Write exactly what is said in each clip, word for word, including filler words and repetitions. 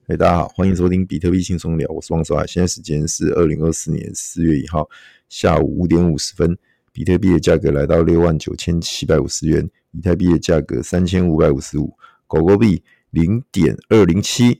嘿、hey, 大家好，欢迎收听比特币轻松聊，我是王守海。现在时间是二零二四年四月一号下午五点五十分，比特币的价格来到六万九千七百五十元，以太币的价格三千五百五十五，狗狗币 零点二零七，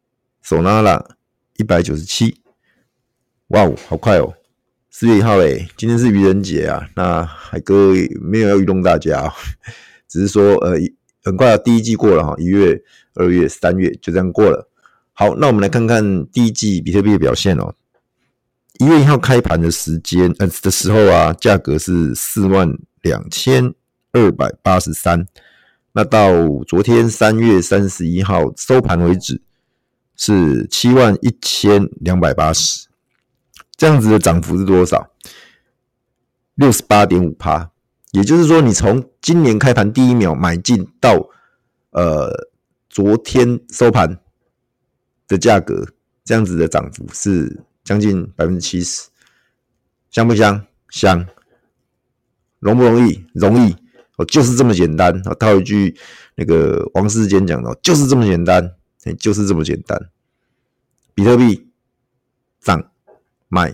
Solana 一百九十七。哇哦，好快哦！四月一号诶，今天是愚人节啊。那海哥没有要愚弄大家、哦，只是说呃，很快第一季过了哈，一月、二月、三月就这样过了。好，那我们来看看第一季比特币的表现哦。一月一号开盘的时间呃的时候啊，价格是四万两千二百八十三，那到昨天三月三十一号收盘为止是七万一千两百八十，这样子的涨幅是多少？ 百分之六十八点五， 也就是说你从今年开盘第一秒买进到呃昨天收盘的价格，这样子的涨幅是将近 百分之七十， 香不香？香。容不容易？容易、哦、就是这么简单、哦、套一句那个王世坚讲的，就是这么简单、欸、就是这么简单。比特币涨买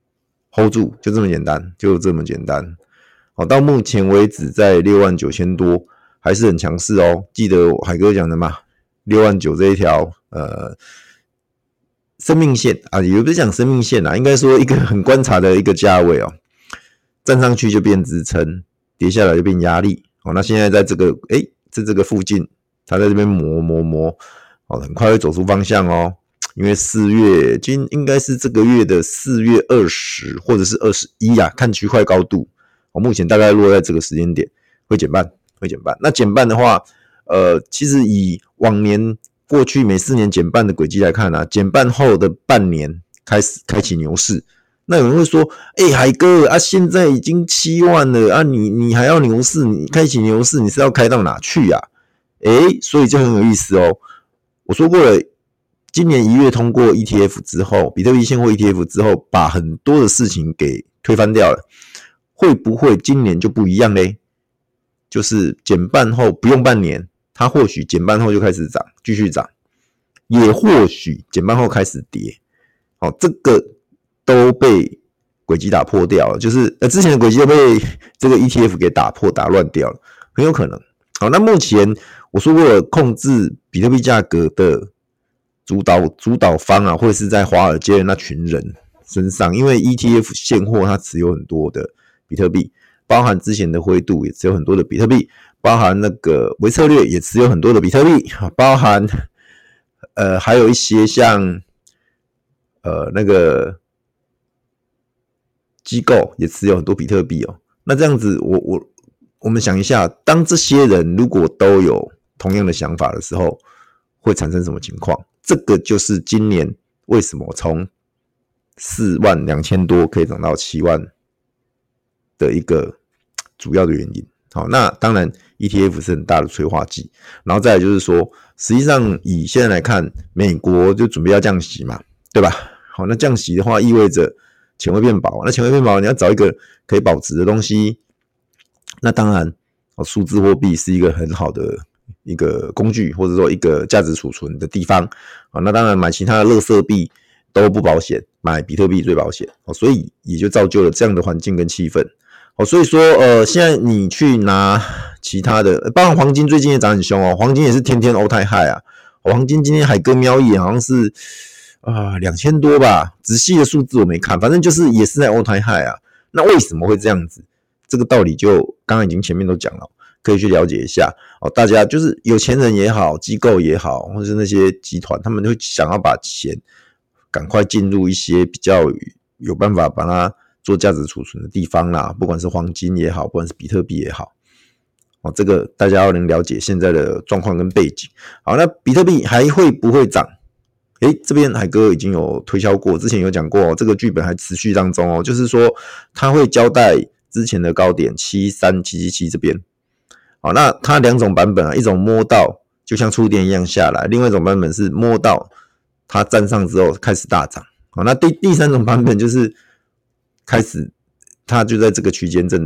hold 住，就这么简单，就这么简单、哦、到目前为止在六万九千多还是很强势哦。记得海哥讲的嘛，六万九这一条呃生命线啊，也不是讲生命线啊，应该说一个很观察的一个价位哦。站上去就变支撑，跌下来就变压力。哦，那现在在这个诶，在这个附近，它在这边磨磨磨，哦，很快会走出方向哦。因为四月今应该是这个月的四月二十或者是二十一啊，看区块高度，哦，目前大概落在这个时间点，会减半，会减半。那减半的话，呃，其实以往年过去每四年减半的轨迹来看啊，减半后的半年开始开启牛市。那有人会说，哎、欸，海哥啊，现在已经七万了啊，你你还要牛市，你开启牛市，你是要开到哪去啊？哎、欸，所以就很有意思哦。我说过了，今年一月通过 E T F 之后，比特币现货 E T F 之后，把很多的事情给推翻掉了。会不会今年就不一样嘞？就是减半后不用半年，它或许减半后就开始涨，继续涨，也或许减半后开始跌。好，这个都被轨迹打破掉了，就是呃之前的轨迹都被这个 E T F 给打破打乱掉了，很有可能。好，那目前我说过了，控制比特币价格的主导主导方啊，会是在华尔街的那群人身上，因为 E T F 现货它持有很多的比特币，包含之前的灰度也持有很多的比特币，包含那个微策略也持有很多的比特币，包含呃还有一些像呃那个机构也持有很多比特币哦。那这样子我我我们想一下，当这些人如果都有同样的想法的时候，会产生什么情况？这个就是今年为什么从四万两千多可以涨到七万的一个主要的原因。好，那当然 E T F 是很大的催化剂，然后再来就是说，实际上以现在来看，美国就准备要降息嘛，对吧？好，那降息的话意味着钱会变薄，那钱会变薄，你要找一个可以保值的东西，那当然数字货币是一个很好的一个工具，或者说一个价值储存的地方。那当然买其他的垃圾币都不保险，买比特币最保险，所以也就造就了这样的环境跟气氛。所以说呃，现在你去拿其他的，包括黄金最近也涨很凶哦，黄金也是天天 all time high 啊，黄金今天海哥瞄一眼好像是啊两千多吧，仔细的数字我没看，反正就是也是在 all time high 啊。那为什么会这样子？这个道理就刚刚已经前面都讲了，可以去了解一下哦。大家就是有钱人也好，机构也好，或是那些集团，他们会想要把钱赶快进入一些比较有办法把它做价值储存的地方啦，不管是黄金也好，不管是比特币也好，哦，这个大家要能了解现在的状况跟背景。好，那比特币还会不会涨？诶，这边海哥已经有推销过，之前有讲过、哦，这个剧本还持续当中哦，就是说他会交代之前的高点七三七七七这边。好，那它两种版本啊，一种摸到就像触电一样下来，另外一种版本是摸到它站上之后开始大涨。好，那第第三种版本就是开始它就在这个区间震荡，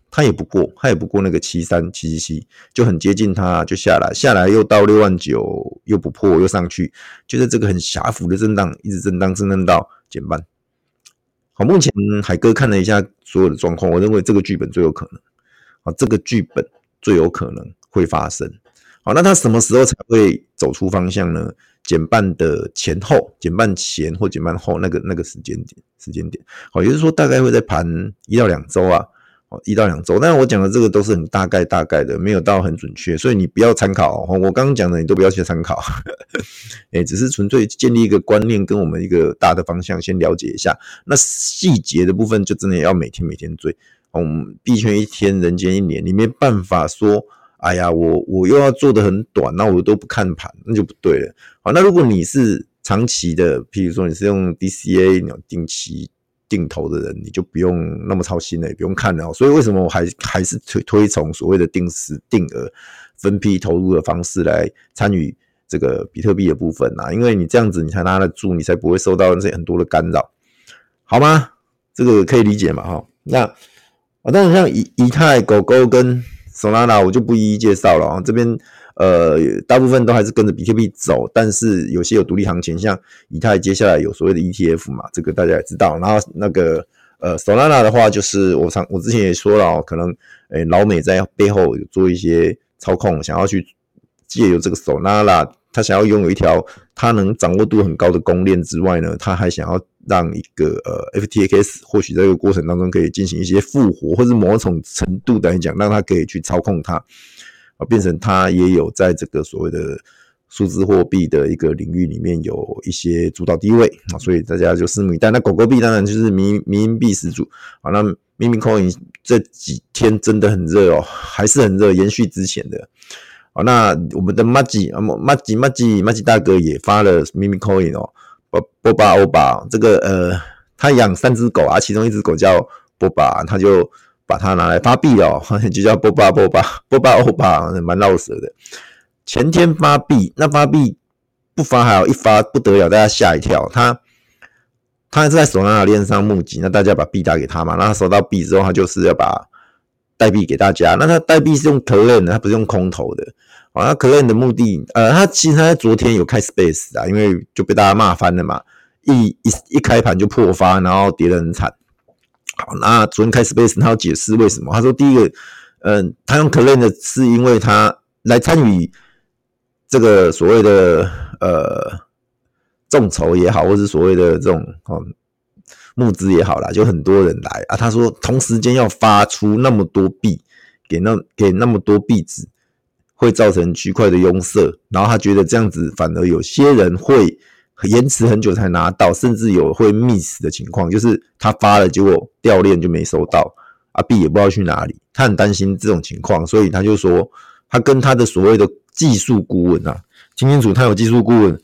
它也不过，它也不过那个七三七七七，就很接近它，就下来，下来又到六万九，又不破，又上去，就在这个很狭幅的震荡，一直震荡，震荡到减半。好，目前海哥看了一下所有的状况，我认为这个剧本最有可能，好，这个剧本最有可能会发生。好，那它什么时候才会走出方向呢？减半的前后，减半前或减半后那个那个时间点，时间点，好，也就是说大概会在盘一到两周啊。一到两周，但我讲的这个都是很大概大概的，没有到很准确，所以你不要参考哦。我刚刚讲的你都不要去参考，欸，只是纯粹建立一个观念跟我们一个大的方向先了解一下。那细节的部分就真的要每天每天追。嗯，币圈一天，人间一年，你没办法说，哎呀，我我又要做得很短，那我都不看盘，那就不对了。好，那如果你是长期的，譬如说你是用 D C A 定期定投的人，你就不用那么操心了，也不用看了。所以为什么我还还是推推崇所谓的定时定额分批投入的方式来参与这个比特币的部分啊？因为你这样子你才拿得住，你才不会受到这些很多的干扰，好吗？这个可以理解嘛？哈，那啊，当然像以以太、狗狗跟 Solana 我就不一一介绍了啊，这边。呃，大部分都还是跟着比特币走，但是有些有独立行情，像以太接下来有所谓的 E T F 嘛，这个大家也知道。然后那个呃 Solana 的话，就是我常我之前也说了哦，可能诶老美在背后有做一些操控，想要去借由这个 Solana， 他想要拥有一条他能掌握度很高的公链之外呢，他还想要让一个呃 F T X 或许在这个过程当中可以进行一些复活，或是某种程度来讲，让他可以去操控它。变成它也有在这个所谓的数字货币的一个领域里面有一些主导地位，所以大家就拭目以待。那狗狗币当然就是迷迷因币始祖，好，那 Meme Coin 这几天真的很热哦，还是很热，延续之前的。好，那我们的 Maggi Maggi Maggi Maggi 大哥也发了 Meme Coin 哦，波巴欧巴这个呃，他养三只狗啊，其中一只狗叫波巴，他就。把它拿来发币哦，就叫波巴波巴波巴欧巴，蛮绕舌的。前天发币，那发币不发还好，一发不得了，大家吓一跳。他他是在Solana链上募集，那大家把币打给他嘛，那他收到币之后，他就是要把代币给大家。那他代币是用 Claim 的，他不是用空投的。好，那 Claim 的目的，呃，他其实他在昨天有开 Space 啊，因为就被大家骂翻了嘛，一一一开盘就破发，然后跌得很惨。好，那昨天开 Space 他要解释为什么？他说第一个，嗯、呃，他用 Claim 的是因为他来参与这个所谓的呃众筹也好，或是所谓的这种哦募资也好啦，就很多人来啊。他说同时间要发出那么多币给那给那么多币值，会造成区块的拥塞，然后他觉得这样子反而有些人会。延迟很久才拿到，甚至有会 miss 的情况，就是他发了，结果掉链就没收到，啊币也不知道去哪里，他很担心这种情况，所以他就说，他跟他的所谓的技术顾问啊，听清楚，他有技术顾问，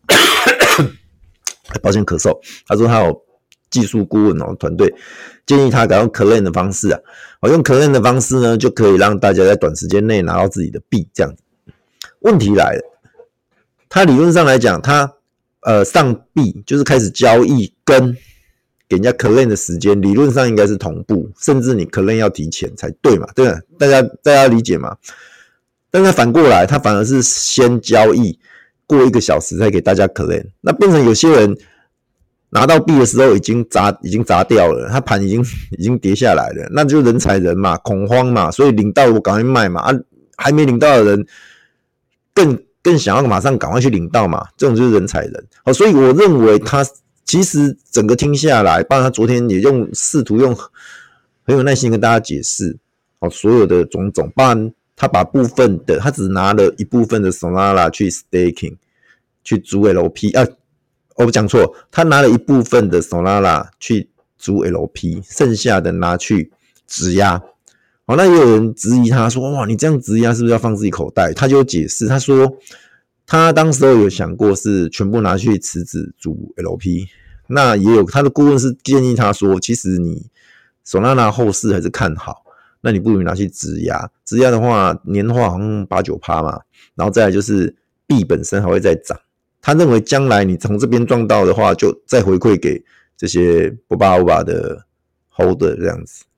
抱歉咳嗽，他说他有技术顾问哦团队建议他改用 Claim 的方式啊，用 Claim 的方式呢，就可以让大家在短时间内拿到自己的币，这样子。问题来了，他理论上来讲，他呃，上币就是开始交易，跟给人家 Claim 的时间理论上应该是同步，甚至你 Claim 要提前才对嘛，对吧？大家大家理解吗？但是反过来，他反而是先交易，过一个小时才给大家 Claim， 那变成有些人拿到币的时候已经砸已经砸掉了，他盘已经已经跌下来了，那就人踩人嘛，恐慌嘛，所以领到我赶快卖嘛，啊，还没领到的人更。更想要马上赶快去领到嘛，这种就是人踩人。好，所以我认为他其实整个听下来，包括他昨天也用试图用很有耐心跟大家解释，好，所有的种种，包含他把部分的，他只拿了一部分的 Solana 去 staking 去租 L P 啊，我讲错，他拿了一部分的 Solana 去租 L P， 剩下的拿去质押。好，那也有人质疑他说：“哇，你这样质押是不是要放自己口袋？”他就解释，他说他当时候有想过是全部拿去池子组 L P， 那也有他的顾问是建议他说，其实你Solana后市还是看好，那你不如拿去质押，质押的话年化好像 百分之八 嘛，然后再来就是币本身还会再涨。他认为将来你从这边赚到的话，就再回馈给这些波巴欧巴的 holder 这样子。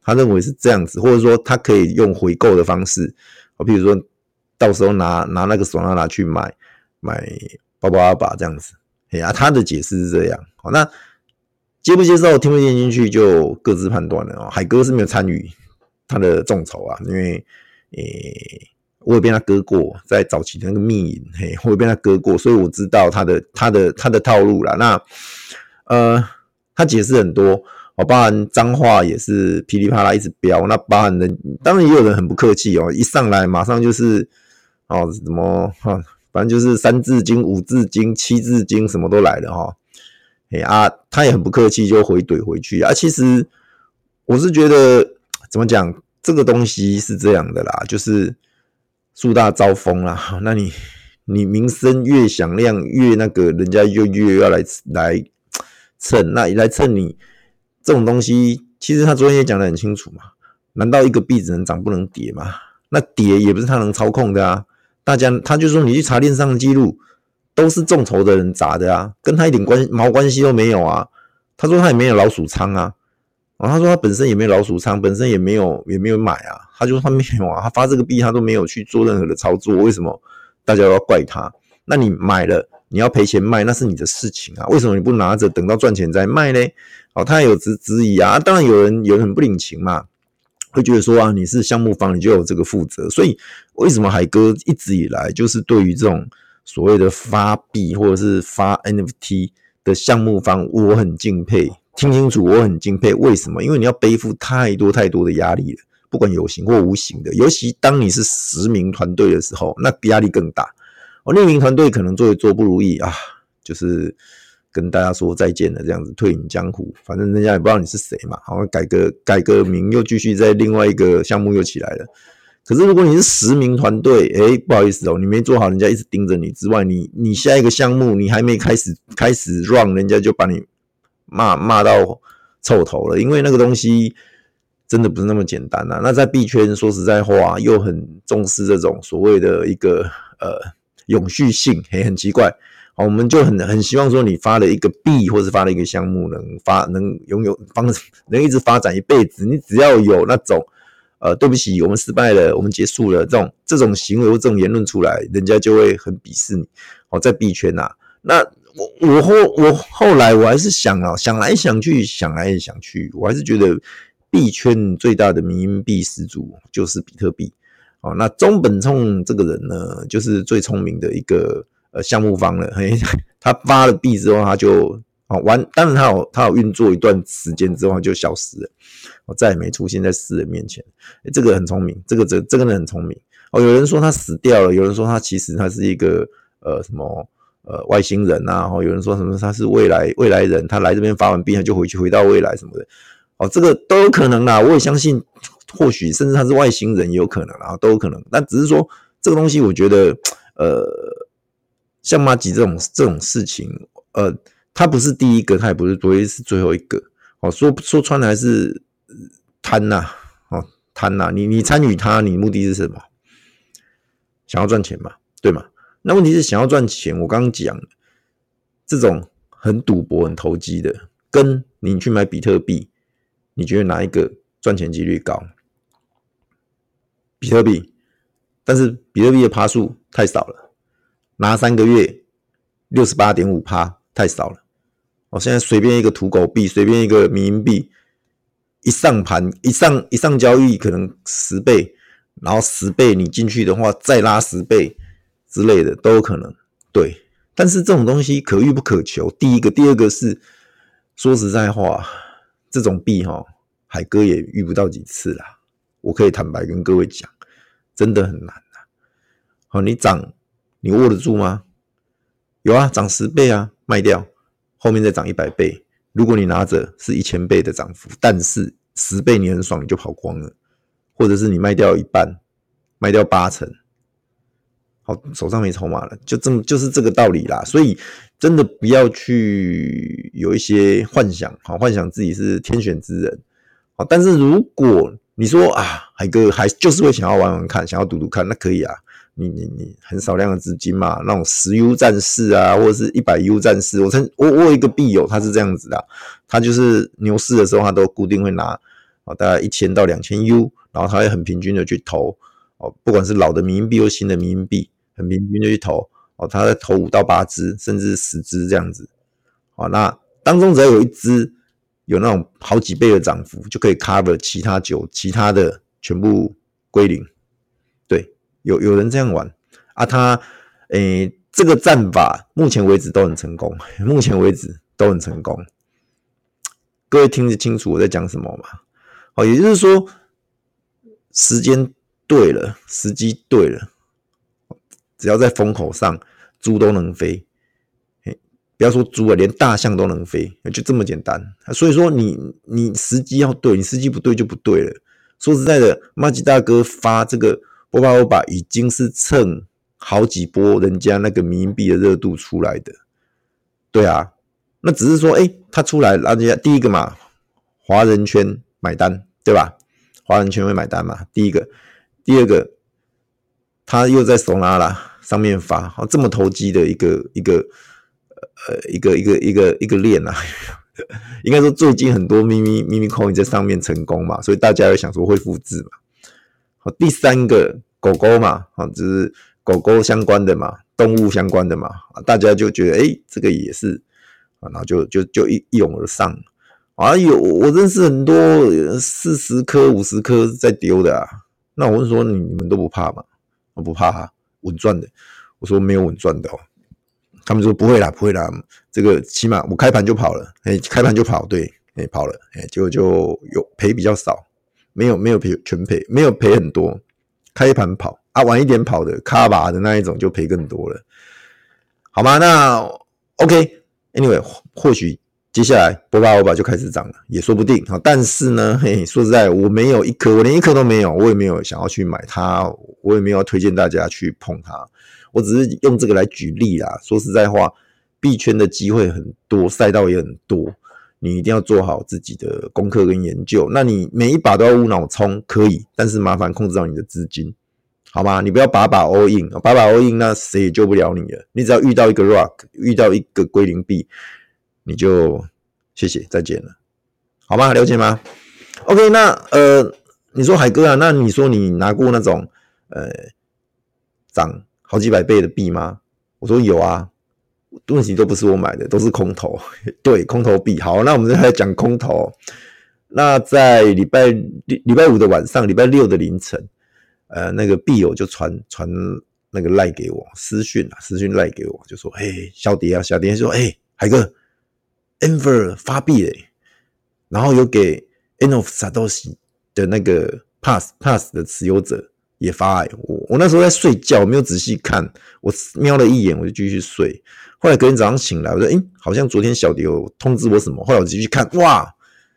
他认为是这样子，或者说他可以用回购的方式，比如说到时候拿拿那个手拿拿去买买包包阿爸这样子。啊，他的解释是这样。好，那接不接受听不听进去就各自判断了哦。海哥是没有参与他的众筹啊，因为诶我也被他割过，在早期的那个密营，嘿，我也被他割过，所以我知道他的他的他的套路啦。那呃，他解释很多，哦，包含脏话也是噼里啪啦一直飙。那包含人，当然也有人很不客气哦，一上来马上就是哦什么哈。哦反正就是三字经、五字经、七字经什么都来了哈，欸啊，他也很不客气就回怼回去啊。其实我是觉得怎么讲，这个东西是这样的啦，就是树大招风啦。那你你名声越响亮，越那个人家就越要来来蹭，那来蹭你这种东西，其实他昨天也讲得很清楚嘛。难道一个币只能涨不能跌吗？那跌也不是他能操控的啊。大家，他就说你去查链上的记录，都是众筹的人砸的啊，跟他一点关毛关系都没有啊。他说他也没有老鼠仓啊，哦，他说他本身也没有老鼠仓，本身也没有也没有买啊。他就说他没有啊，他发这个币他都没有去做任何的操作，为什么大家都要怪他？那你买了，你要赔钱卖，那是你的事情啊，为什么你不拿着等到赚钱再卖呢？哦，他也有质质疑啊，当然有人有人很不领情嘛。会觉得说啊，你是项目方，你就有这个负责。所以为什么海哥一直以来就是对于这种所谓的发币或者是发 N F T 的项目方，我很敬佩。听清楚，我很敬佩。为什么？因为你要背负太多太多的压力了，不管有形或无形的。尤其当你是十名团队的时候，那压力更大。哦，六名团队可能做一做不如意啊，就是跟大家说再见了，这样子退隐江湖，反正人家也不知道你是谁嘛，好像改个改个名，又继续在另外一个项目又起来了。可是如果你是十名团队，诶，不好意思哦，你没做好，人家一直盯着你之外，你你下一个项目你还没开始开始 run， 人家就把你骂骂到臭头了，因为那个东西真的不是那么简单啊。那在币圈说实在话，又很重视这种所谓的一个呃永续性，也很奇怪。好，我们就很很希望说，你发了一个币，或是发了一个项目，能发能拥有方能一直发展一辈子。你只要有那种呃，对不起，我们失败了，我们结束了这种这种行为或这种言论出来，人家就会很鄙视你。好，在币圈啊，那我我后我后来我还是想啊，想来想去，想来想去，我还是觉得币圈最大的迷因币始祖就是比特币。哦，那中本聪这个人呢，就是最聪明的一个。呃，项目方了，嘿，他发了币之后，他就哦完，当然他有他有运作一段时间之后，他就消失了，哦，再也没出现在世人面前。欸、这个很聪明，这个这这个人很聪明。哦，有人说他死掉了，有人说他其实他是一个呃什么呃外星人啊，哦，有人说什么他是未来未来人，他来这边发完币他就回去回到未来什么的。哦，这个都有可能啦，我也相信，或许甚至他是外星人也有可能啦，都有可能。但只是说这个东西，我觉得呃。像麻吉这种这种事情，呃，他不是第一个，他也不是不会是最后一个。哦，说说穿了还是贪呐，哦，贪呐，你你参与他，你目的是什么？想要赚钱嘛，对吗？那问题是想要赚钱，我刚刚讲这种很赌博、很投机的，跟你去买比特币，你觉得哪一个赚钱几率高？比特币，但是比特币的趴数太少了。拿三个月 百分之六十八点五 太少了。我、哦、现在随便一个土狗币，随便一个迷因币，一上盘一上一上交易可能十倍，然后十倍你进去的话再拉十倍之类的都有可能。对，但是这种东西可遇不可求。第一个，第二个是说实在话，这种币齁，海哥也遇不到几次啦。我可以坦白跟各位讲，真的很难啦。好，你涨。你握得住吗？有啊，涨十倍啊，卖掉，后面再涨一百倍。如果你拿着是一千倍的涨幅，但是十倍你很爽，你就跑光了，或者是你卖掉一半，卖掉八成，好，手上没筹码了，就这么就是这个道理啦。所以真的不要去有一些幻想，好，幻想自己是天选之人。好，但是如果你说啊，海哥还就是会想要玩玩看，想要赌赌看，那可以啊。你你你很少量的资金嘛，那种十 U 战士啊，或者是一百 U 战士，我曾我我有一个币友，他是这样子的、啊，他就是牛市的时候，他都固定会拿哦，大概一千到两千 U， 然后他会很平均的去投哦，不管是老的民币或新的民币，很平均的去投哦，他在投五到八只，甚至十只这样子。好，那当中只要有一只有那种好几倍的涨幅，就可以 cover 其他九其他的全部归零。对，有有人这样玩啊，他诶这个战法目前为止都很成功，目前为止都很成功。各位听得清楚我在讲什么吗？好，也就是说，时间对了，时机对了，只要在风口上，猪都能飞。不要说猪了，连大象都能飞，就这么简单。所以说你你时机要对，你时机不对就不对了。说实在的，马吉大哥发这个波巴欧巴已经是蹭好几波人家那个民币的热度出来的。对啊，那只是说，哎、欸，他出来，人家第一个嘛，华人圈买单，对吧？华人圈会买单嘛，第一个，第二个，他又在手拉拉上面发，好这么投机的一个一个。呃，一个一个一个一个链啊，应该说最近很多咪咪咪咪 coin 在上面成功嘛，所以大家又想说会复制嘛。好，第三个狗狗嘛，好，就是狗狗相关的嘛，动物相关的嘛，大家就觉得哎、欸，这个也是，然后就就就一涌而上。啊，有我认识很多四十颗、五十颗在丢的啊，那我问说你你们都不怕吗？我不怕啊，稳赚的。我说没有稳赚的哦。他们说不会啦，不会啦，这个起码我开盘就跑了，哎，开盘就跑，对，哎，跑了，哎，结果就有赔比较少，没有没有赔全赔，没有赔很多，开盘跑啊，晚一点跑的卡巴的那一种就赔更多了，好吗？那 OK，Anyway， 或许接下来波巴欧巴就开始涨了，也说不定。但是呢，嘿，说实在，我没有一颗，我连一颗都没有，我也没有想要去买它，我也没有要推荐大家去碰它。我只是用这个来举例啦。说实在话，币圈的机会很多，赛道也很多，你一定要做好自己的功课跟研究。那你每一把都要无脑冲，可以，但是麻烦控制到你的资金，好吗？你不要把把 all in， 把把 all in， 那谁也救不了你了。你只要遇到一个 rock， 遇到一个归零币，你就谢谢再见了，好吗？了解吗 ？OK， 那呃，你说海哥啊，那你说你拿过那种呃涨好几百倍的币吗？我说有啊，问题都不是我买的，都是空头。对，空头币。好，那我们再来讲空头。那在礼拜礼拜五的晚上，礼拜六的凌晨，呃，那个币友就传传那个赖给我私讯啊，私讯赖给我，就说：“嘿，小蝶啊，小蝶说，嘿，海哥 ，Enver 发币嘞，然后有给 End of Satoshi 的那个 Pass Pass 的持有者。”也发、欸、我我那时候在睡觉，没有仔细看，我瞄了一眼，我就继续睡。后来隔天早上醒来，我说：“哎、欸，好像昨天小蝶有通知我什么？”后来我继续看，哇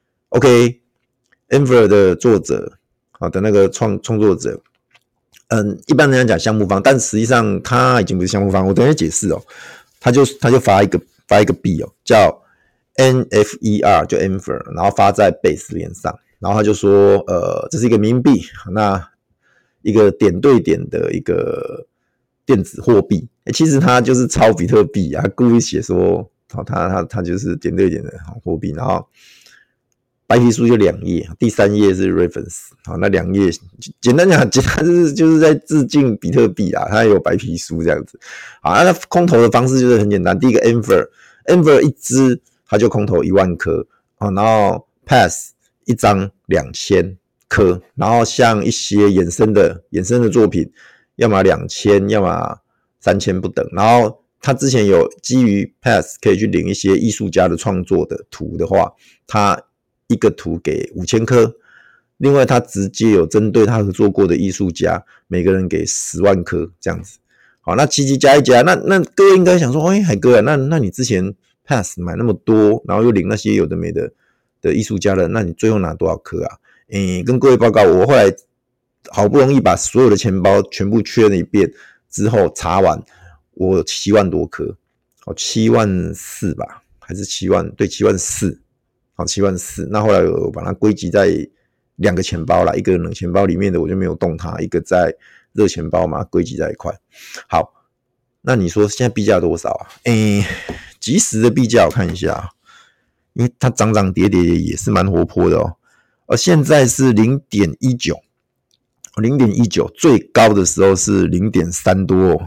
，OK，Enver 的作者，好的那个创创作者，嗯，一般人家讲项目方，但实际上他已经不是项目方。我等一下解释哦，他就他就发一个发一个币哦，叫 N F E R， 就 Enver， 然后发在 Base 链上，然后他就说：“呃，这是一个冥币，那。”一个点对点的一个电子货币，欸、其实它就是抄比特币啊，故意写说，哦，它它它就是点对点的货币，然后白皮书就两页，第三页是 reference， 好，那两页简单讲，简单就是就是在致敬比特币啊，它有白皮书这样子，好，那空投的方式就是很简单，第一个 Enver Enver 一支它就空投一万颗，然后 Pass 一张两千。颗，然后像一些衍生的衍生的作品，要么两千，要么三千不等。然后他之前有基于 Pass 可以去领一些艺术家的创作的图的话，他一个图给五千颗。另外，他直接有针对他合作过的艺术家，每个人给十万颗这样子。好，那七七加一加，那那各位应该想说，哎，海哥啊，那那你之前 Pass 买那么多，然后又领那些有的没的的艺术家的，那你最后拿多少颗啊？嗯，跟各位报告，我后来好不容易把所有的钱包全部确认一遍之后查完，我七万多颗，哦，七万四吧，还是七万？对，七万四，好，七万四。那后来我把它归集在两个钱包啦，一个冷钱包里面的我就没有动它，一个在热钱包嘛，归集在一块。好，那你说现在币价多少啊？诶，即时的币价我看一下，因为它涨涨跌跌也是蛮活泼的哦。 而现在是 零点一九， 零点一九 最高的时候是 零点三 多哦。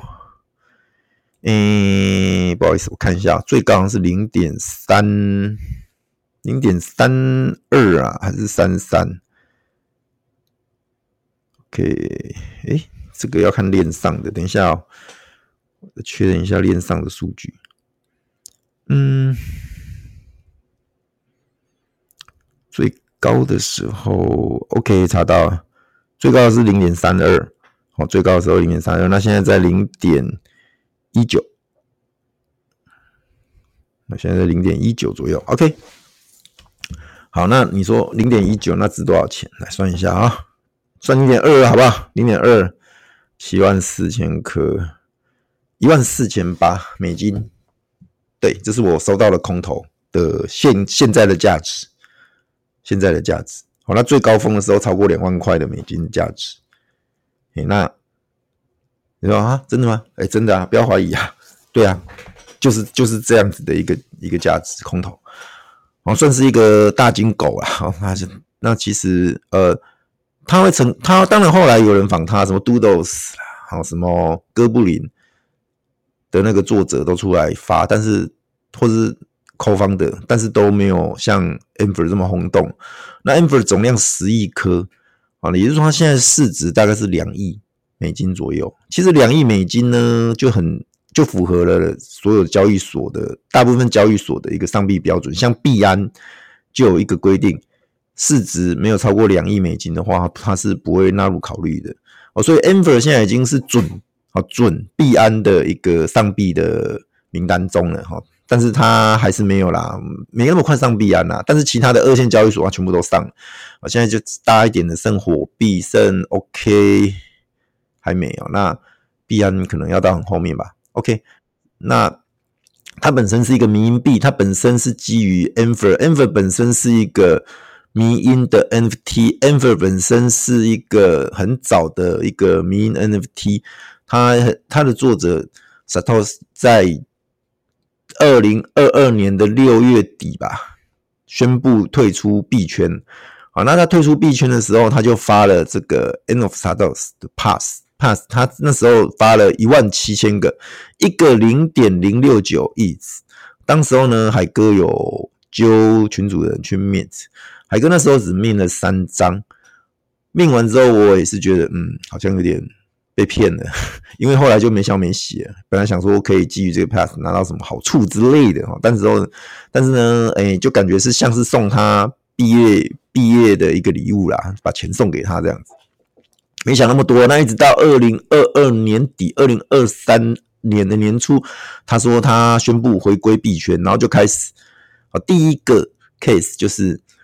诶，不好意思，我看一下，最高好像是 零点三 零点三二 啊，还是三十三 ？OK， 诶，这个要看链上的，等一下哦，我确认一下链上的数据。嗯，最高的时候 ，OK， 查到了，最高的是 零点三二， 哦，最高的时候 零点三二， 那现在在 零点一九， 那现在在 零点一九 左右 ，OK。好，那你说 零点一九 那值多少钱？来算一下啊，算 零点二二 好不好？ 零点二 七万四千颗，一万四千八百美金。对，这是我收到的空头的现现在的价值，现在的价值。好，那最高峰的时候超过两万块的美金价值。欸、那你说啊，真的吗？哎、欸，真的啊，不要怀疑啊。对啊，就是就是这样子的一个一个价值空头。哦，算是一个大金狗啦。哦、那那其实呃，他会成，他当然后来有人访他，什么 Doodles 啦，还有什么哥布林的那个作者都出来发，但是或是 co-founder， 但是都没有像 Ampere 这么轰动。那 Ampere 总量十亿颗，啊，也就是说它现在市值大概是两亿美金左右。其实两亿美金呢，就很就符合了所有交易所的大部分交易所的一个上币标准，像币安就有一个规定，市值没有超过两亿美金的话，它是不会纳入考虑的。哦，所以 Ampere 现在已经是准好准币安的一个上币的名单中了哈，但是它还是没有啦，没那么快上币安啦。但是其他的二线交易所它全部都上了，现在就大一点的剩火币，剩 OK 还没有，那币安可能要到很后面吧。OK， 那它本身是一个迷因币，它本身是基于 Ampere，Ampere 本身是一个迷因的 N F T，Ampere 本身是一个很早的一个迷因 N F T， 它它的作者 Satoshi 在二零二二年的六月底吧，宣布退出币圈。好，那他退出币圈的时候，他就发了这个 End of Satoshi 的 Pass。Pass 他那时候发了一万七千个，一个 零点零六九亿。当时候呢，海哥有揪群主人去 mint， 海哥那时候只 mint 了三张，mint 完之后我也是觉得嗯，好像有点被骗了，因为后来就没消没息了。本来想说可以基于这个 pass 拿到什么好处之类的，但是后但是呢，哎、欸，就感觉是像是送他毕业毕业的一个礼物啦，把钱送给他这样子。没想那么多，那一直到二零二二年底、二零二三年的年初，他说他宣布回归币圈，然后就开始，第一个 case 就是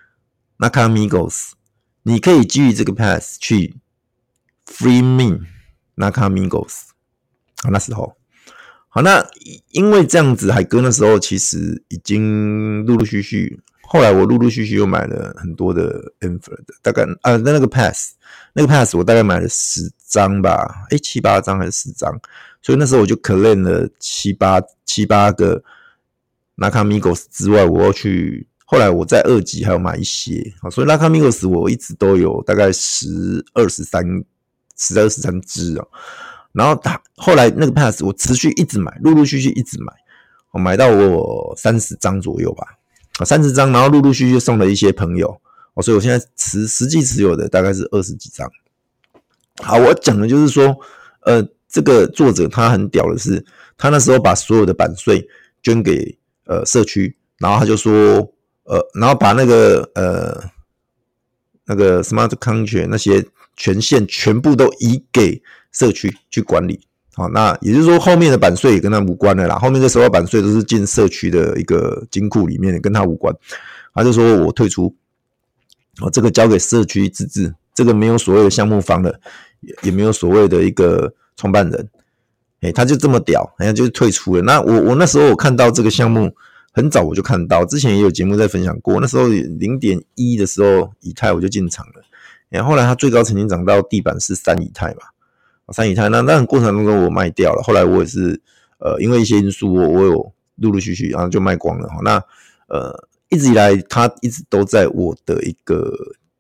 Nakamigos， 你可以基于这个 pass 去 free mint Nakamigos， 那时候，好，那因为这样子，海哥那时候其实已经陆陆续续，后来我陆陆续续又买了很多的 Ampere 的，大概啊，那那个 pass。那个 pass 我大概买了十张吧，诶，七八张还是十张，所以那时候我就 claim 了七八七八个 Nakamigos 之外，我要去，后来我在二级还有买一些，所以 Nakamigos 我一直都有大概十二十三十二十三只哦。然后他后来那个 pass 我持续一直买，陆陆续续一直买，我买到我三十张左右吧，三十张，然后陆陆续续送了一些朋友。哦，所以我现在持实际持有的大概是二十几张。好，我讲的就是说，呃，这个作者他很屌的是，他那时候把所有的版税捐给呃社区，然后他就说，呃，然后把那个呃那个 smart contract 那些权限全部都移给社区去管理。好，那也就是说后面的版税也跟他无关了啦，后面的收到版税都是进社区的一个金库里面，跟他无关。他就说我退出。哦，这个交给社区自治，这个没有所谓的项目方的，也也没有所谓的一个创办人，哎，他就这么屌，哎，就是退出了。那我我那时候我看到这个项目，很早我就看到，之前也有节目在分享过。那时候 零点一 的时候，以太我就进场了，然后后来它最高曾经涨到地板是三以太嘛，三以太。那那过程当中我卖掉了，后来我也是呃因为一些因素我我有陆陆续续然后就卖光了。那呃。一直以来，它一直都在我的一个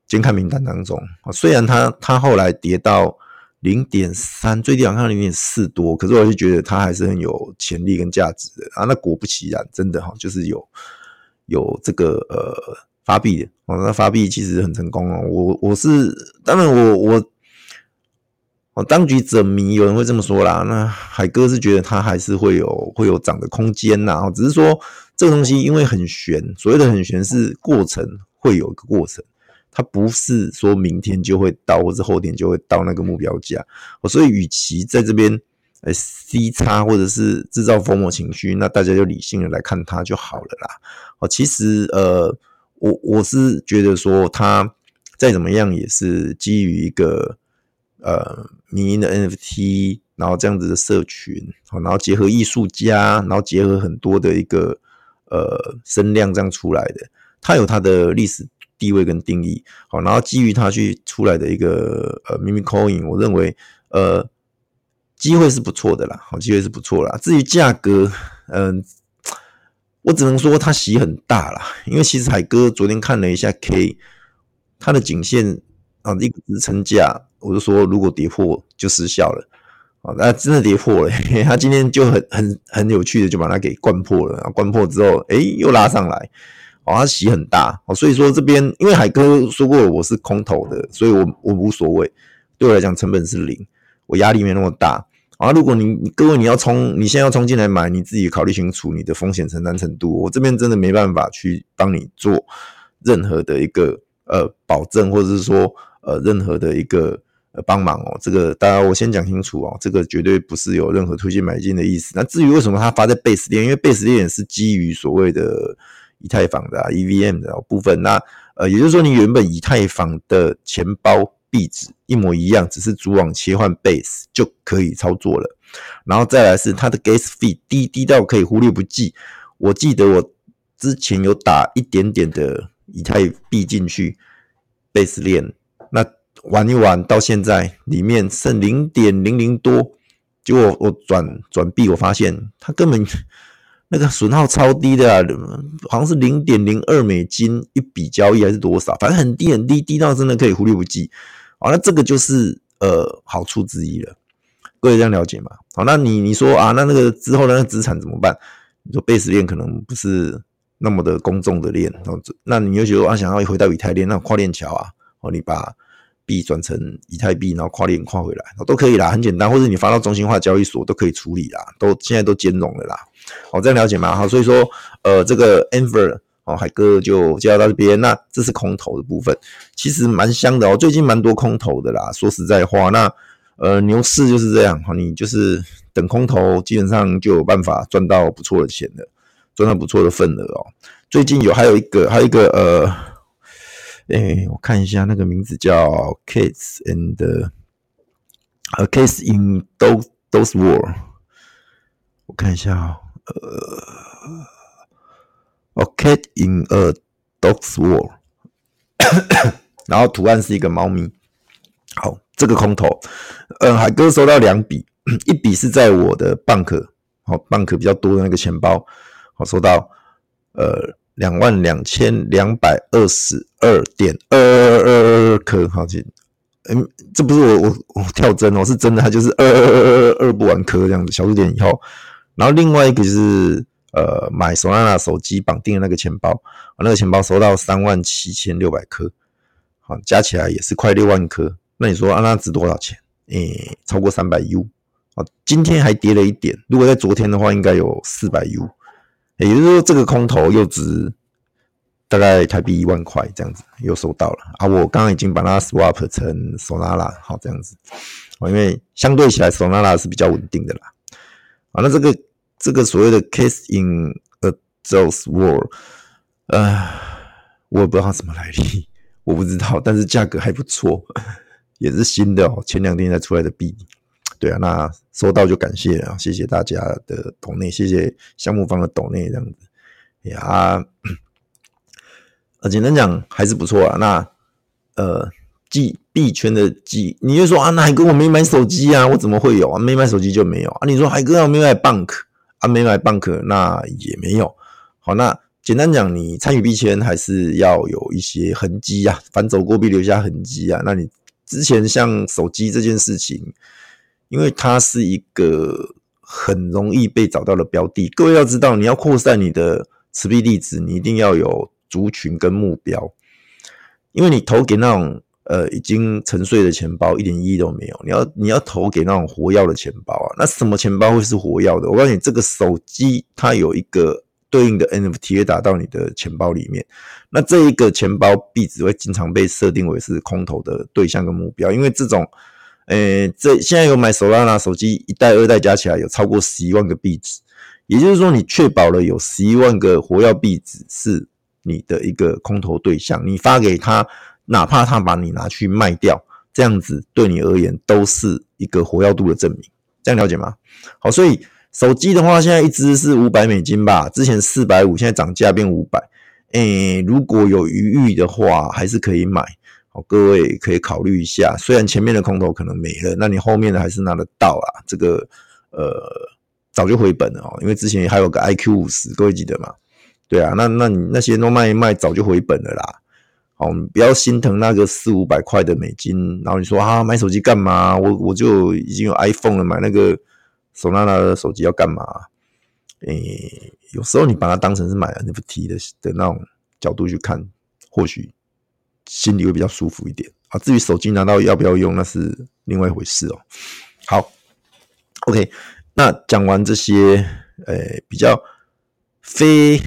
监看名单当中。虽然它它后来跌到 零点三， 最低好像 零点四 多，可是我就觉得它还是很有潜力跟价值的啊。那果不其然，真的就是有有这个呃发币的哦，那发币其实很成功哦。我我是当然我我哦，当局者迷，有人会这么说啦。那海哥是觉得它还是会有会有涨的空间呐，只是说这个东西因为很悬，所谓的很悬是过程会有一个过程。它不是说明天就会到，或是后天就会到那个目标价，所以与其在这边呃 C 差或者是制造疯魔情绪，那大家就理性的来看它就好了啦。哦，其实呃，我我是觉得说它再怎么样也是基于一个呃民营的 N F T， 然后这样子的社群，然后结合艺术家，然后结合很多的一个呃声量这样出来的，它有它的历史地位跟定义，好，然后基于它去出来的一个呃 meme coin， 我认为呃机会是不错的啦，好，机会是不错啦。至于价格，嗯、呃，我只能说它洗很大啦，因为其实海哥昨天看了一下 K， 它的颈线啊一个支撑价，我就说如果跌破就失效了。哦，那真的跌破了，他今天就很很很有趣的就把它给灌破了，灌破之后，诶又拉上来。哦，它洗很大，哦，所以说这边因为海哥说过我是空头的，所以我我无所谓，对我来讲成本是零，我压力没那么大。啊，如果你你各位你要冲，你现在要冲进来买，你自己考虑清楚你的风险承担程度。我这边真的没办法去帮你做任何的一个呃保证，或者是说呃任何的一个呃帮忙哦。这个大家我先讲清楚哦，这个绝对不是有任何推荐买进的意思。那至于为什么它发在 Base 链，因为 Base 链是基于所谓的以太坊的、啊、E V M 的部分，那呃，也就是说，你原本以太坊的钱包币值一模一样，只是主网切换 Base 就可以操作了。然后再来是它的 Gas fee 低低到可以忽略不计。我记得我之前有打一点点的以太币进去 Base 链，那玩一玩到现在里面剩 零点零零 多，结果我转转币，我发现它根本那个损耗超低的啊，好像是 零点零二 美金一笔交易还是多少，反正很低很低，低到真的可以忽略不计。好，那这个就是呃好处之一了，各位这样了解吗？好，那你你说啊，那那个之后的那个资产怎么办？你说 Base 链可能不是那么的公众的链，那你就觉得啊，想要回到以太链，那跨链桥啊，哦，你把币转成以太币，然后跨链跨回来，都可以啦，很简单，或者你发到中心化交易所都可以处理啦，都现在都兼容了啦。好，这样了解吗？好，所以说，呃，这个 Enver 哦，海哥就介绍到这边。那这是空头的部分，其实蛮香的哦，最近蛮多空头的啦。说实在话，那呃牛市就是这样，你就是等空头，基本上就有办法赚到不错的钱的，赚到不错的份额哦。最近有还有一个，还有一个呃，哎，我看一下那个名字叫 Case and 呃 Case in Those Those War， 我看一下哦。呃，哦 ，Cat in a Dog's World， 然后图案是一个猫咪。好，这个空头，呃，海哥收到两笔，一笔是在我的 Bank， 好 ，Bank 比较多的那个钱包，好，收到呃两万两千两百二十二点二二二二颗，好，嗯，这不是我我我跳针哦，是真的，它就是二二二二二不完颗这样子，小数点以后。然后另外一个就是呃买 Solana 手机绑定的那个钱包，那个钱包收到三万七千六百颗，好，加起来也是快六万颗。那你说啊，那值多少钱？诶，超过三百 U， 好，今天还跌了一点，如果在昨天的话，应该有四百 U， 也就是说这个空头又值大概台币一万块这样子，又收到了啊。我刚刚已经把它 swap 成 Solana， 好这样子，因为相对起来 Solana 是比较稳定的啦。好，那这个。这个所谓的 Case in a Dog's World， 呃，我也不知道它什么来历，我不知道，但是价格还不错，也是新的哦，前两天才出来的币。对啊，那收到就感谢了，谢谢大家的抖内，谢谢项目方的抖内这样子。呀，呃，简单讲还是不错啊。那呃，币币圈的币，你就说啊，那海哥我没买手机啊，我怎么会有啊？没买手机就没有啊？你说海哥我没买 Bank。啊，没买 Bank 那也没有。好，那简单讲，你参与币圈还是要有一些痕迹啊，反走过必留下痕迹啊。那你之前像手机这件事情，因为它是一个很容易被找到的标的，各位要知道，你要扩散你的持币地址，你一定要有族群跟目标，因为你投给那种呃已经沉睡的钱包一点意义都没有，你要你要投给那种活跃的钱包啊。那什么钱包会是活跃的？我告诉你，这个手机它有一个对应的 N F T 会打到你的钱包里面，那这一个钱包币值会经常被设定为是空投的对象跟目标，因为这种，呃，这现在有买 Solana 手机一代、二代加起来有超过十一万个币值，也就是说你确保了有十一万个活跃币值是你的一个空投对象，你发给他，哪怕他把你拿去卖掉，这样子对你而言都是一个活跃度的证明，这样了解吗？好，所以手机的话，现在一支是五百美金吧，之前四百五十，现在涨价变五百。诶，如果有余裕的话，还是可以买。好，各位可以考虑一下。虽然前面的空头可能没了，那你后面的还是拿得到啊。这个呃，早就回本了哦，因为之前还有个 I Q 五十，各位记得吗？对啊，那那你那些都卖一卖，早就回本了啦。好，你不要心疼那个四五百块的美金，然后你说啊，买手机干嘛？我我就已经有 iPhone 了，买那个Solana的手机要干嘛？诶，有时候你把它当成是买 N F T 的的那种角度去看，或许心里会比较舒服一点啊。至于手机拿到要不要用，那是另外一回事哦。好 ，OK， 那讲完这些，呃，比较非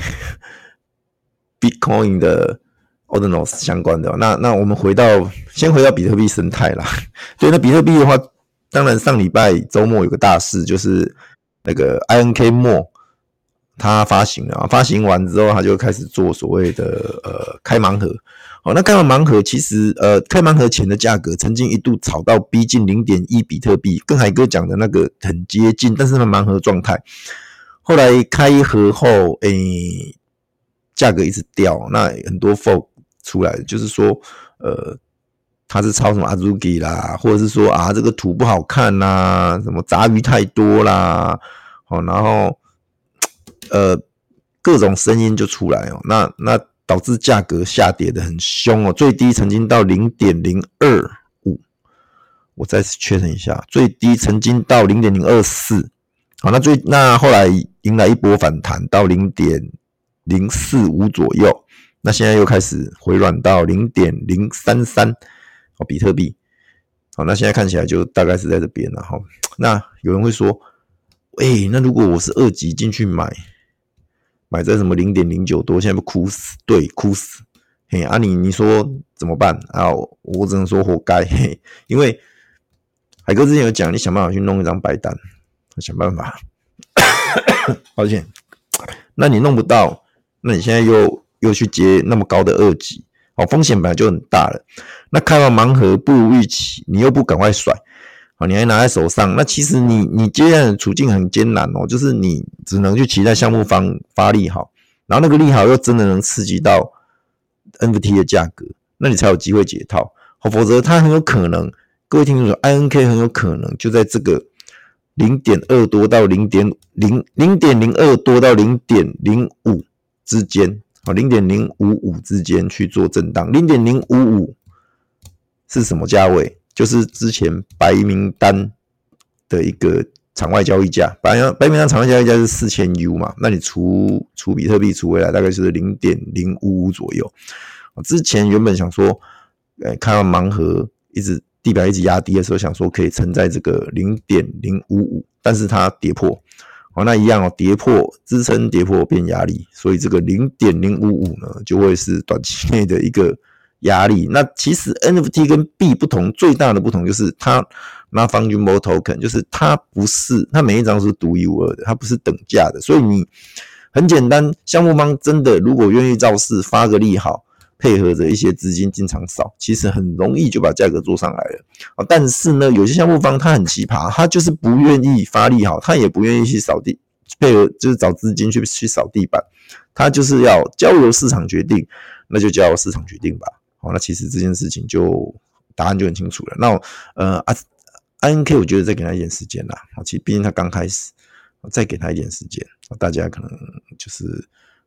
Bitcoin 的 Ordinals 相关的、哦，那那我们回到先回到比特币生态啦。对，那比特币的话，当然上礼拜周末有个大事，就是那个 I N K More 他发行了，发行完之后他就开始做所谓的呃开盲盒。好，那开完盲盒其实呃开盲盒前的价格曾经一度炒到逼近 零点一 比特币，跟海哥讲的那个很接近，但是那盲盒状态。后来开盒后，诶，价格一直掉，那很多 folk 出来就是说，呃，他是抄什么 Azuki 啦，或者是说啊这个图不好看啦，什么杂鱼太多啦，好，然后呃各种声音就出来哦，那那导致价格下跌的很凶哦，最低曾经到 零点零二五， 我再次确认一下，最低曾经到 零点零二四。好，那最那后来迎来一波反弹到 零点零四五 左右，那现在又开始回软到 零点零三三 哦，比特币。好，那现在看起来就大概是在这边了哈。那有人会说，欸，那如果我是二级进去买，买在什么 零点零九 多，现在不哭死？对，哭死。嘿，啊你你说怎么办啊？我只能说活该。嘿，因为海哥之前有讲，你想办法去弄一张白单。想办法，抱歉，那你弄不到，那你现在又又去接那么高的二级，好，风险本来就很大了。那开完盲盒不如预期，你又不赶快甩，好，你还拿在手上，那其实你你接下来的处境很艰难哦，就是你只能去期待项目方发利好，然后那个利好又真的能刺激到 N F T 的价格，那你才有机会解套，好，否则它很有可能，各位听清楚 ，I N K 很有可能就在这个零点二 多到 零点零 零点零二 多到 零点零五 之间，好 零点零五五 之间去做震荡。零点零五五 是什么价位？就是之前白名单的一个场外交易价，白白名单场外交易价是 四千 U 嘛，那你除除比特币除回来大概就是 零点零五五 左右。之前原本想说，呃，看到盲盒一直地表一直压低的时候，想说可以撑在这个 零点零五五， 但是它跌破，好，那一样哦，跌破支撑跌破变压力，所以这个 零点零五五 呢就会是短期内的一个压力。那其实 N F T 跟币不同，最大的不同就是它 non-fungible token， 就是它不是，它每一张是独一无二的，它不是等价的，所以你很简单，项目方真的如果愿意造势发个利好，配合着一些资金进场扫，其实很容易就把价格做上来了。但是呢，有些项目方他很奇葩，他就是不愿意发力好，他也不愿意去扫地，配合就是找资金去去扫地板，他就是要交由市场决定，那就交由市场决定吧。好，那其实这件事情就答案就很清楚了。那呃啊 I N K 我觉得再给他一点时间啦，其实毕竟他刚开始，再给他一点时间，大家可能就是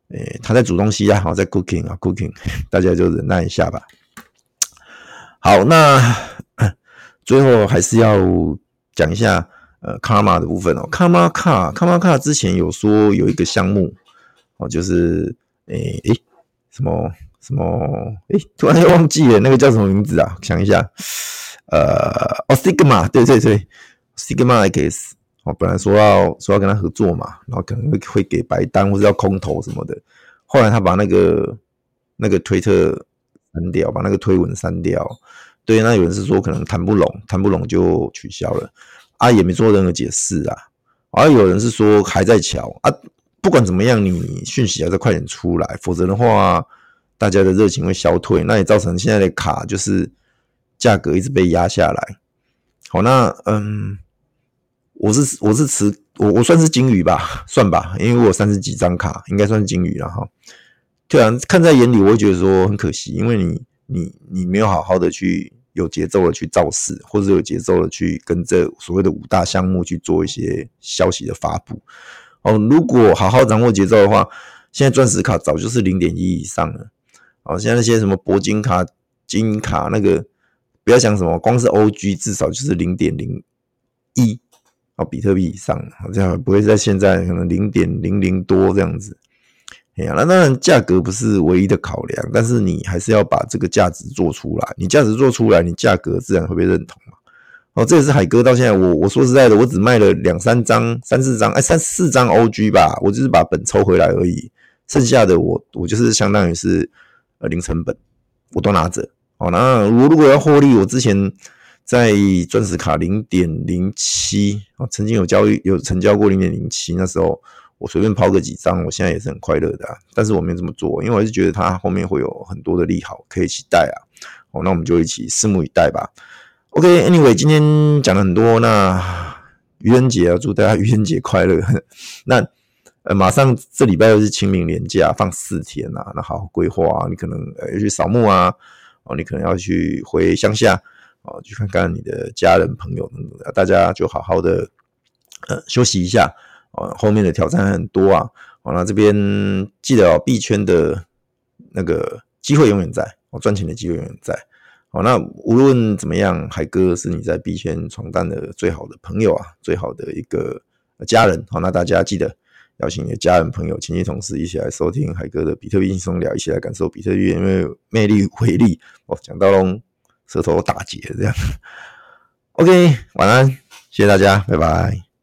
诶，他在煮东西啊，好，在 cooking 啊 cooking， 大家就忍耐一下吧。好，那最后还是要讲一下呃 Karma 的部分哦。Karma Car Karma Car 之前有说有一个项目哦，就是诶诶什么什么诶，突然又忘记了那个叫什么名字啊？想一下，呃，哦 Sigma， 对对对 ，Sigma X。哦，本来说要说要跟他合作嘛，然后可能会会给白单或者要空投什么的，后来他把那个那个推特删掉，把那个推文删掉。对，那有人是说可能谈不拢，谈不拢就取消了，啊，也没做任何解释啊。啊，有人是说还在瞧啊，不管怎么样，你讯息还是快点出来，否则的话，大家的热情会消退，那也造成现在的卡就是价格一直被压下来。好，那嗯。我是我是持我我算是金鱼吧，算吧，因为我有三十几张卡，应该算是金鱼了哈。对啊，看在眼里，我会觉得说很可惜，因为你你你没有好好的去有节奏的去造势，或者有节奏的去跟这所谓的五大项目去做一些消息的发布。哦，如果好好掌握节奏的话，现在钻石卡早就是 零点一 以上了。哦，现在那些什么铂金卡、金卡那个，不要想什么，光是 O G 至少就是 零点零一。哦，比特币以上，这样不会在现在可能 零点零零 多这样子。哎呀，那当然价格不是唯一的考量，但是你还是要把这个价值做出来。你价值做出来，你价格自然会被认同嘛。哦，这也是海哥到现在，我我说实在的，我只卖了两三张、三四张，哎，三四张 O G 吧，我就是把本抽回来而已。剩下的我我就是相当于是呃零成本，我都拿着。哦，那我如果要获利，我之前。在钻石卡 零点零七、哦、曾经有交易有成交过 零点零七， 那时候我随便抛个几张，我现在也是很快乐的、啊、但是我没有这么做，因为我还是觉得它后面会有很多的利好可以期待啊。哦，那我们就一起拭目以待吧。 OK anyway 今天讲了很多，那愚人节啊，祝大家愚人节快乐。那呃，马上这礼拜又是清明连假，放四天啊，那好好规划啊，你可能呃要去扫墓啊，哦，你可能要去回乡下。哦，去看看你的家人朋友等等，大家就好好的呃休息一下。哦，后面的挑战很多啊。哦，那这边记得哦，币圈的那个机会永远在，哦，赚钱的机会永远在。好，那无论怎么样，海哥是你在币圈闯荡的最好的朋友啊，最好的一个家人。好，那大家记得邀请你的家人、朋友、亲戚、同事一起来收听海哥的比特币轻松聊，一起来感受比特币因为魅力、威力。哦，讲到喽。舌头打结这样 ，OK， 晚安，谢谢大家，拜拜。